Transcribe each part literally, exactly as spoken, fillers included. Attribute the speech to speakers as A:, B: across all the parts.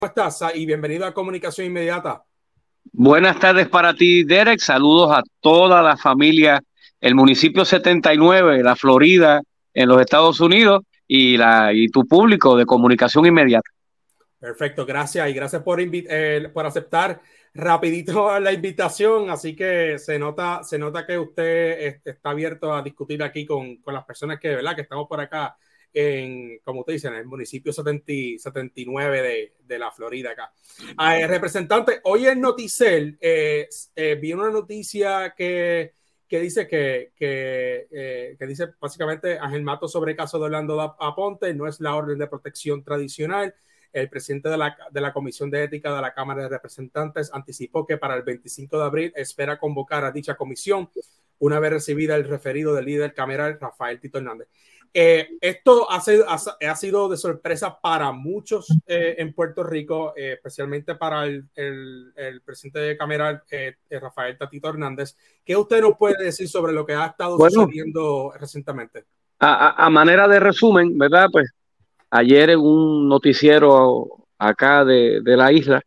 A: ¿Cómo estás? Y bienvenido a Comunicación Inmediata.
B: Buenas tardes para ti, Derek. Saludos a toda la familia, el municipio setenta y nueve, la Florida, en los Estados Unidos, y, la, y tu público de Comunicación Inmediata.
A: Perfecto, gracias. Y gracias por, eh, por aceptar rapidito la invitación. Así que se nota, se nota que usted está abierto a discutir aquí con, con las personas que, ¿verdad? Que estamos por acá en, como usted dice, en el municipio setenta, setenta y nueve de, de la Florida acá. Eh, representante, hoy en Noticel eh, eh, vi una noticia que, que dice que, que, eh, que dice básicamente Ángel Mato sobre el caso de Orlando Aponte, no es la orden de protección tradicional. El presidente de la, de la Comisión de Ética de la Cámara de Representantes anticipó que para el veinticinco de abril espera convocar a dicha comisión una vez recibida el referido del líder cameral Rafael Tito Hernández. Eh, esto ha sido, ha, ha sido de sorpresa para muchos eh, en Puerto Rico, eh, especialmente para el, el, el presidente de cameral eh, Rafael Tatito Hernández. ¿Qué usted nos puede decir sobre lo que ha estado
B: Bueno,
A: sucediendo recientemente?
B: a, a, a manera de resumen, ¿verdad? Pues ayer en un noticiero acá de, de la isla,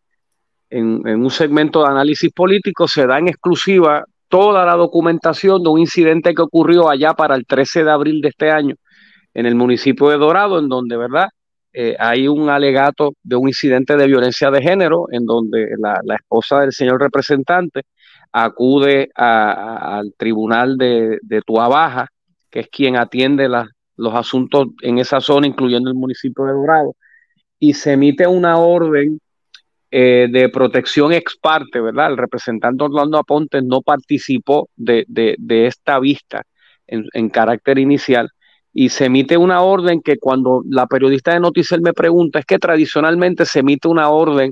B: en, en un segmento de análisis político, se da en exclusiva toda la documentación de un incidente que ocurrió allá para el trece de abril de este año en el municipio de Dorado, en donde, ¿verdad? Eh, hay un alegato de un incidente de violencia de género, en donde la, la esposa del señor representante acude a, a, al tribunal de, de Tuabaja, que es quien atiende la, los asuntos en esa zona, incluyendo el municipio de Dorado, y se emite una orden eh, de protección ex parte, ¿verdad? El representante Orlando Aponte no participó de, de, de esta vista en, en carácter inicial, y se emite una orden que cuando la periodista de Noticel me pregunta, es que tradicionalmente se emite una orden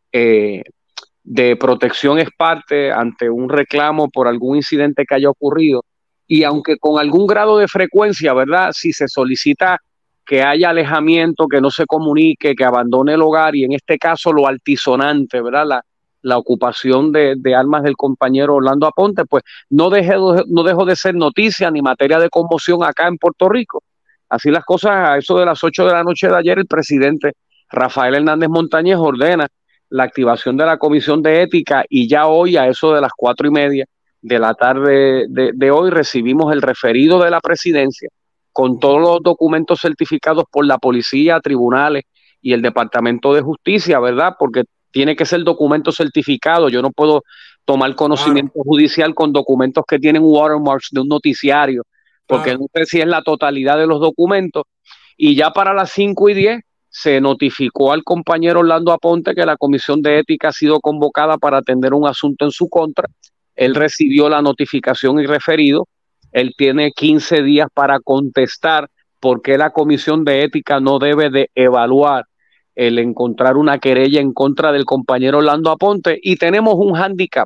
B: eh, de protección ex parte ante un reclamo por algún incidente que haya ocurrido, y aunque con algún grado de frecuencia, ¿verdad? Si se solicita que haya alejamiento, que no se comunique, que abandone el hogar, y en este caso lo altisonante, ¿verdad? La, la ocupación de, de armas del compañero Orlando Aponte, pues no, deje, no dejó de ser noticia ni materia de conmoción acá en Puerto Rico. Así las cosas, a eso de las ocho de la noche de ayer, el presidente Rafael Hernández Montañez ordena la activación de la Comisión de Ética, y ya hoy a eso de las cuatro y media de la tarde de, de hoy recibimos el referido de la presidencia con todos los documentos certificados por la policía, tribunales y el Departamento de Justicia, ¿verdad? Porque tiene que ser documento certificado. Yo no puedo tomar conocimiento claro. judicial con documentos que tienen watermarks de un noticiario, porque claro. no sé si es la totalidad de los documentos. Y ya para las cinco y diez se notificó al compañero Orlando Aponte que la Comisión de Ética ha sido convocada para atender un asunto en su contra. Él recibió la notificación y referido. Él tiene quince días para contestar por qué la Comisión de Ética no debe de evaluar el encontrar una querella en contra del compañero Orlando Aponte, y tenemos un hándicap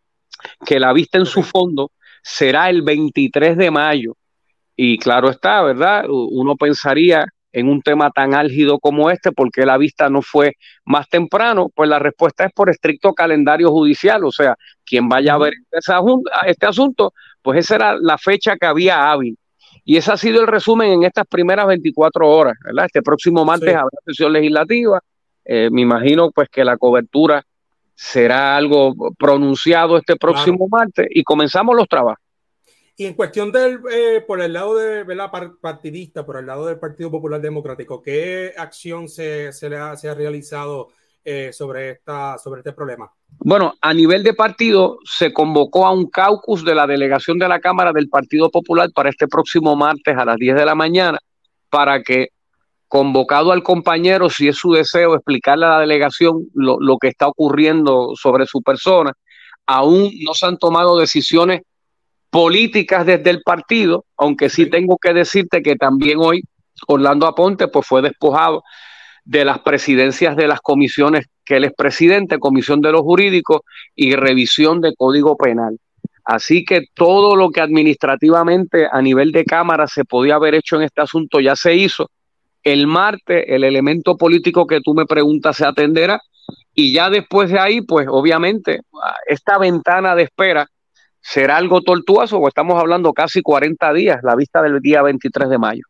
B: que la vista en su fondo será el veintitrés de mayo, y claro está, ¿verdad? Uno pensaría en un tema tan álgido como este, ¿por qué la vista no fue más temprano? Pues la respuesta es por estricto calendario judicial, o sea, quien vaya a ver este, este asunto, pues esa era la fecha que había hábil. Y ese ha sido el resumen en estas primeras veinticuatro horas, ¿verdad? Este próximo martes sí. habrá sesión legislativa. Eh, me imagino pues que la cobertura será algo pronunciado este próximo claro. martes, y comenzamos los trabajos.
A: Y en cuestión del, eh, por el lado de ¿verdad? partidista, por el lado del Partido Popular Democrático, ¿qué acción se, se, le ha, se ha realizado eh, sobre, esta, sobre este problema?
B: Bueno, a nivel de partido se convocó a un caucus de la delegación de la Cámara del Partido Popular para este próximo martes a las diez de la mañana, para que, convocado al compañero, si es su deseo, explicarle a la delegación lo, lo que está ocurriendo sobre su persona. Aún no se han tomado decisiones políticas desde el partido, aunque sí tengo que decirte que también hoy Orlando Aponte pues fue despojado de las presidencias de las comisiones que él es presidente, Comisión de los Jurídicos y Revisión de Código Penal. Así que todo lo que administrativamente a nivel de Cámara se podía haber hecho en este asunto ya se hizo. El martes el elemento político que tú me preguntas se atenderá, y ya después de ahí, pues obviamente esta ventana de espera será algo tortuoso, o estamos hablando casi cuarenta días, la vista del día veintitrés de mayo.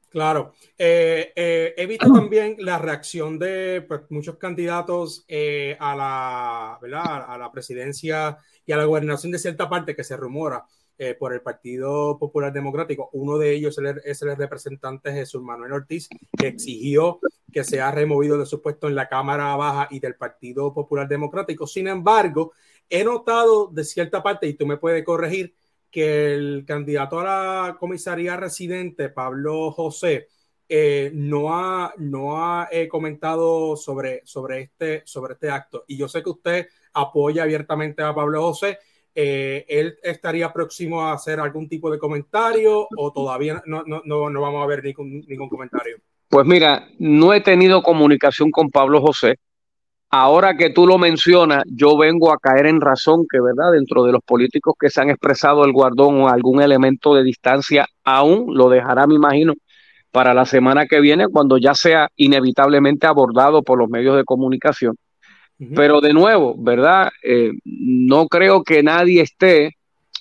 A: Claro. Eh, eh, he visto también la reacción de pues, muchos candidatos eh, a la, ¿verdad? A la presidencia y a la gobernación de cierta parte que se rumora eh, por el Partido Popular Democrático. Uno de ellos es el, es el representante Jesús Manuel Ortiz, que exigió que sea removido de su puesto en la Cámara Baja y del Partido Popular Democrático. Sin embargo, he notado de cierta parte, y tú me puedes corregir, que el candidato a la comisaría residente, Pablo José, eh, no ha, no ha eh, comentado sobre, sobre, este, sobre este acto. Y yo sé que usted apoya abiertamente a Pablo José. Eh, ¿Él estaría próximo a hacer algún tipo de comentario o todavía no, no, no, no vamos a ver ningún, ningún comentario?
B: Pues mira, no he tenido comunicación con Pablo José. Ahora que tú lo mencionas, yo vengo a caer en razón que, ¿verdad? Dentro de los políticos que se han expresado el guardón o algún elemento de distancia, aún lo dejará, me imagino, para la semana que viene, cuando ya sea inevitablemente abordado por los medios de comunicación. Uh-huh. Pero de nuevo, ¿verdad? Eh, no creo que nadie esté,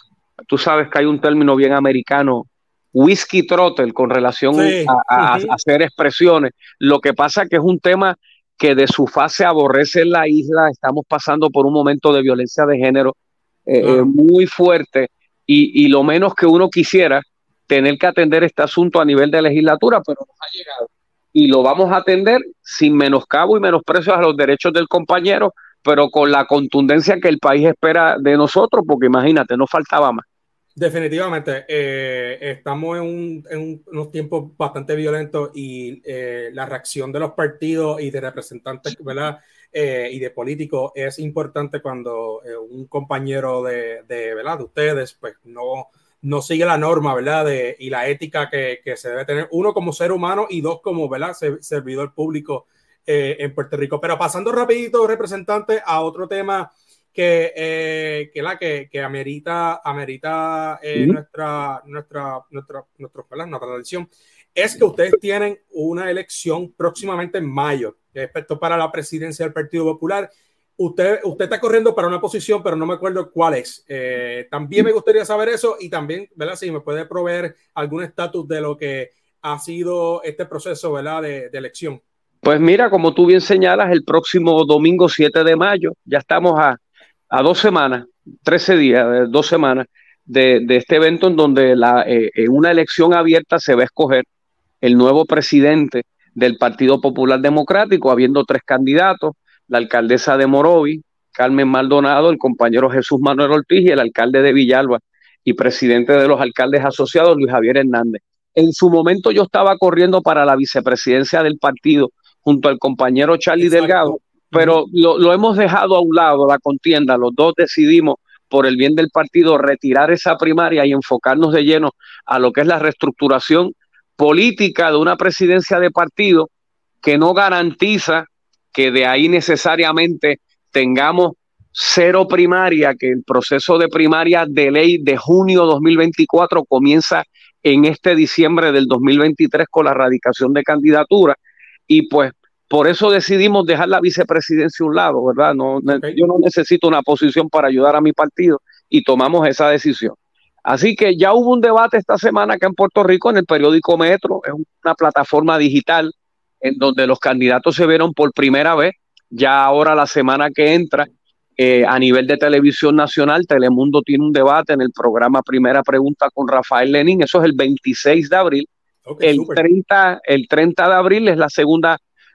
B: tú sabes que hay un término bien americano, whisky trottle, con relación sí. a, a, uh-huh. a hacer expresiones. Lo que pasa que es un tema que de su fase aborrece en la isla. Estamos pasando por un momento de violencia de género eh, claro. eh, muy fuerte y, y lo menos que uno quisiera tener que atender este asunto a nivel de legislatura, pero nos ha llegado y lo vamos a atender sin menoscabo y menosprecio a los derechos del compañero, pero con la contundencia que el país espera de nosotros, porque imagínate, no faltaba más.
A: Definitivamente, eh, estamos en, un, en un, unos tiempos bastante violentos y eh, la reacción de los partidos y de representantes, ¿verdad? Eh, y de políticos es importante cuando eh, un compañero de, de, ¿verdad? de ustedes pues no, no sigue la norma, ¿verdad? De, y la ética que, que se debe tener, uno como ser humano y dos como, ¿verdad? servidor público eh, en Puerto Rico. Pero pasando rapidito, representante, a otro tema que, eh, que, la, que, que amerita, amerita eh, ¿Sí? nuestra, nuestra, nuestra, nuestra, nuestra tradición, es que ustedes tienen una elección próximamente en mayo, respecto para la presidencia del Partido Popular. Usted, usted está corriendo para una posición, pero no me acuerdo cuál es. Eh, también me gustaría saber eso y también, ¿verdad? Si me puede proveer algún estatus de lo que ha sido este proceso, ¿verdad? De, de elección.
B: Pues mira, como tú bien señalas, el próximo domingo siete de mayo, ya estamos a a dos semanas, trece días, dos semanas de, de este evento en donde la, eh, en una elección abierta se va a escoger el nuevo presidente del Partido Popular Democrático, habiendo tres candidatos, la alcaldesa de Morovi, Carmen Maldonado, el compañero Jesús Manuel Ortiz y el alcalde de Villalba y presidente de los alcaldes asociados, Luis Javier Hernández. En su momento yo estaba corriendo para la vicepresidencia del partido junto al compañero Charlie Exacto. Delgado, pero lo, lo hemos dejado a un lado, la contienda. Los dos decidimos, por el bien del partido, retirar esa primaria y enfocarnos de lleno a lo que es la reestructuración política de una presidencia de partido que no garantiza que de ahí necesariamente tengamos cero primaria, que el proceso de primaria de ley de junio dos mil veinticuatro comienza en este diciembre del dos mil veintitrés con la radicación de candidatura. Y pues por eso decidimos dejar la vicepresidencia a un lado, ¿verdad? No, okay. Yo no necesito una posición para ayudar a mi partido y tomamos esa decisión. Así que ya hubo un debate esta semana acá en Puerto Rico en el periódico Metro, es una plataforma digital en donde los candidatos se vieron por primera vez. Ya ahora la semana que entra, eh, a nivel de televisión nacional, Telemundo tiene un debate en el programa Primera Pregunta con Rafael Lenín, eso es el veintiséis de abril. Okay, el, treinta, el treinta de abril es la segunda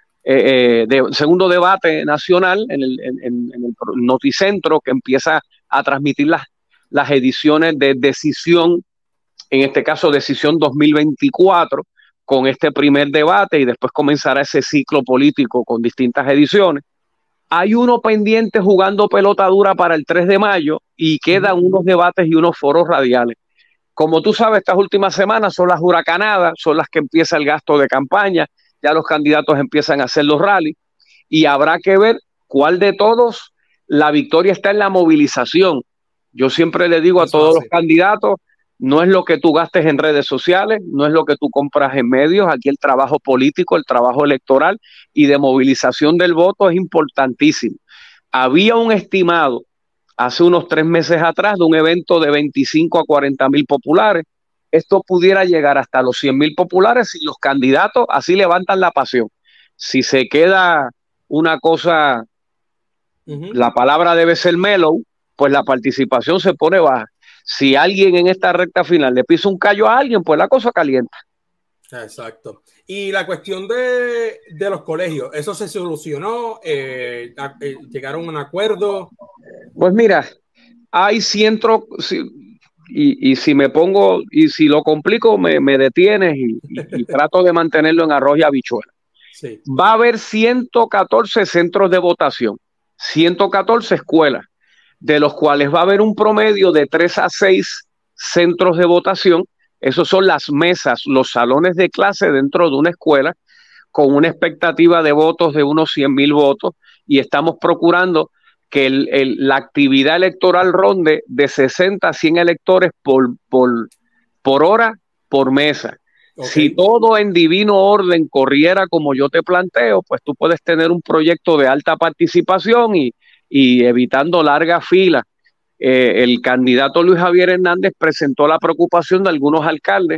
B: Eh, de, segundo debate nacional en el, en, en el Noticentro, que empieza a transmitir las, las ediciones de Decisión, en este caso Decisión dos mil veinticuatro, con este primer debate y después comenzará ese ciclo político con distintas ediciones. Hay uno pendiente jugando pelota dura para el tres de mayo y quedan unos debates y unos foros radiales. Como tú sabes, estas últimas semanas son las huracanadas, son las que empieza el gasto de campaña, ya los candidatos empiezan a hacer los rallies y habrá que ver cuál de todos la victoria está en la movilización. Yo siempre le digo a todos los candidatos, no es lo que tú gastes en redes sociales, no es lo que tú compras en medios, aquí el trabajo político, el trabajo electoral y de movilización del voto es importantísimo. Había un estimado hace unos tres meses atrás de un evento de veinticinco a cuarenta mil populares, esto pudiera llegar hasta los cien mil populares si los candidatos así levantan la pasión. Si se queda una cosa, uh-huh. la palabra debe ser mellow, pues la participación se pone baja. Si alguien en esta recta final le pisa un callo a alguien, pues la cosa calienta.
A: Exacto. Y la cuestión de, de los colegios, ¿eso se solucionó? Eh, eh, ¿Llegaron a un acuerdo?
B: Pues mira, hay ciento, si, y, y si me pongo, y si lo complico, me, me detienes y, y, y trato de mantenerlo en arroz y habichuela. Sí. Va a haber ciento catorce centros de votación, ciento catorce escuelas, de los cuales va a haber un promedio de tres a seis centros de votación. Esos son las mesas, los salones de clase dentro de una escuela, con una expectativa de votos de unos cien mil votos, y estamos procurando que el, el, la actividad electoral ronde de sesenta a cien electores por, por, por hora, por mesa. Okay. Si todo en divino orden corriera como yo te planteo, pues tú puedes tener un proyecto de alta participación y, y evitando largas filas. Eh, el candidato Luis Javier Hernández presentó la preocupación de algunos alcaldes,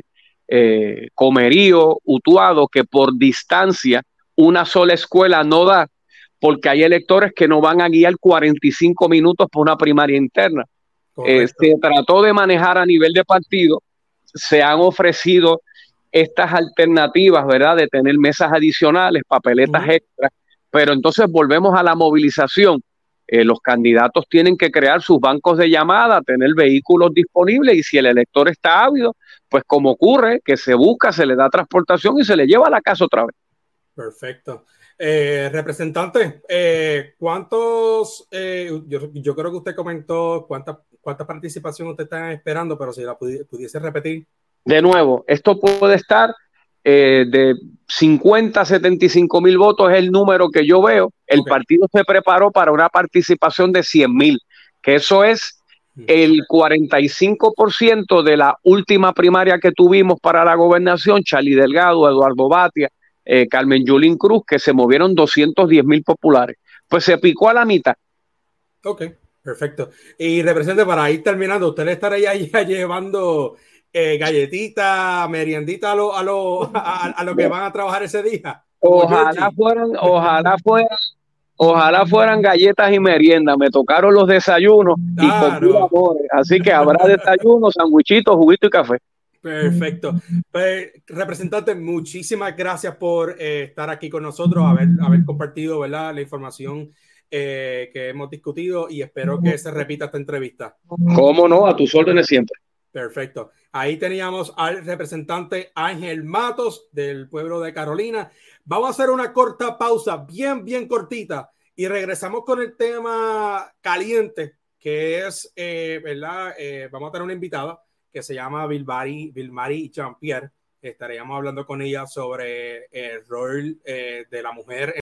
B: eh, Comerío, Utuado, que por distancia una sola escuela no da, porque hay electores que no van a guiar cuarenta y cinco minutos por una primaria interna. Eh, se trató de manejar a nivel de partido, se han ofrecido estas alternativas, ¿verdad? De tener mesas adicionales, papeletas uh-huh. extras, pero entonces volvemos a la movilización. Eh, los candidatos tienen que crear sus bancos de llamada, tener vehículos disponibles, y si el elector está ávido, pues como ocurre, que se busca, se le da transportación y se le lleva a la casa otra vez.
A: Perfecto. Eh, representante, eh, ¿cuántos, eh, yo, yo creo que usted comentó cuánta, cuánta participación usted está esperando, pero si la pudi- pudiese repetir?
B: De nuevo, esto puede estar eh, de cincuenta a setenta y cinco mil votos, es el número que yo veo. El okay. partido se preparó para una participación de cien mil, que eso es el cuarenta y cinco por ciento de la última primaria que tuvimos para la gobernación, Charlie Delgado, Eduardo Batia, eh, Carmen Yulín Cruz, que se movieron doscientos diez mil populares. Pues se picó a la mitad.
A: Ok, perfecto. Y represente, para ir terminando, ¿usted le estará ya, ya llevando eh, galletita, meriendita a lo, a, lo, a, a lo que van a trabajar ese día?
B: Ojalá fueran, ojalá fueran, ojalá fueran galletas y merienda. Me tocaron los desayunos y con pura amor. Así que habrá desayuno, sandwichitos, juguito y café.
A: Perfecto. Pues, representante, muchísimas gracias por eh, estar aquí con nosotros, haber, haber compartido, ¿verdad?, la información eh, que hemos discutido, y espero que se repita esta entrevista.
B: ¿Cómo no? A tus órdenes siempre.
A: Perfecto. Ahí teníamos al representante Ángel Matos del pueblo de Carolina. Vamos a hacer una corta pausa, bien, bien cortita, y regresamos con el tema caliente, que es, eh, ¿verdad? Eh, vamos a tener una invitada que se llama Vilmari, Vilmari Jean-Pierre. Estaríamos hablando con ella sobre el rol eh, de la mujer